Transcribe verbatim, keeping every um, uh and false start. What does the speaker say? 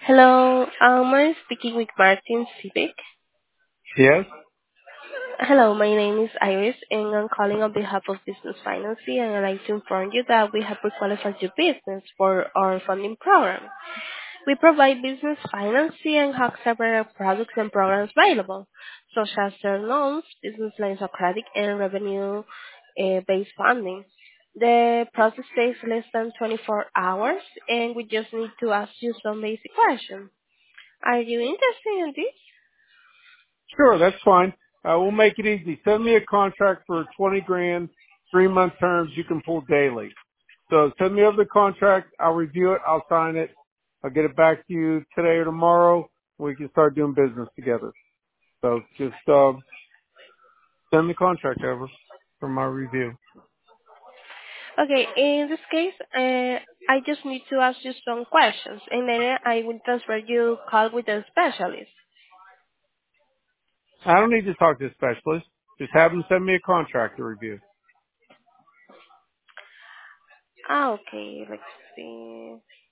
Hello, um, I'm speaking with Martin Civic. Yes. Hello, my name is Iris, and I'm calling on behalf of Business Financing, and I'd like to inform you that we have qualified your business for our funding program. We provide business financing and have several products and programs available, such as term loans, business lines of credit, and revenue-based funding. The process takes less than twenty-four hours, and we just need to ask you some basic questions. Are you interested in this? Sure, that's fine. Uh, we'll make it easy. Send me a contract for twenty grand, three month terms. You can pull daily. So send me over the contract. I'll review it. I'll sign it. I'll get it back to you today or tomorrow. We can start doing business together. So just uh, send the contract over for my review. Okay, in this case, uh, I just need to ask you some questions, and then I will transfer you call with a specialist. I don't need to talk to a specialist. Just have them send me a contract to review. Ah, okay, let's see.